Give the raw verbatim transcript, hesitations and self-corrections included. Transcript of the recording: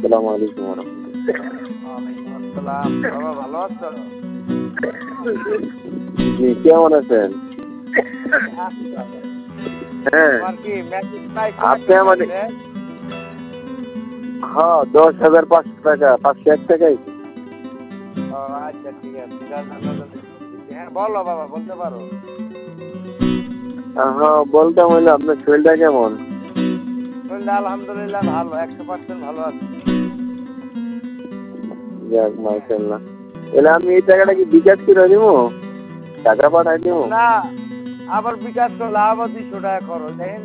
আসসালামু আলাইকুম ওয়া রাহমাতুল্লাহ। ওয়ালাইকুম আসসালাম। বাবা ভালো আছো? জি, কেমন আছেন? হ্যাঁ, তোমার কি মেসেজ পাইছো আপনি নাকি আমাদের মেসেজ? হ্যাঁ দশ হাজার পাঁচশো টাকা পাঁচশো এক টাকাই। ও আচ্ছা ঠিক আছে। যার জন্য তো হ্যাঁ বলো বাবা বলতে পারো। হ্যাঁ বলতাম হইলো আপনার শরীরটা কেমন? শরীরটা আলহামদুলিল্লাহ ভালো, একশো পার্সেন্ট ভালো আছে। যাক মাশাআল্লাহ। তাহলে আমি এই টাকাটা কি বিকাশ করে দিব? টাকা পাঠাই দিব? না আবার বিকাশ করলে আবার দুইশো টাকা খরচ। দেখেন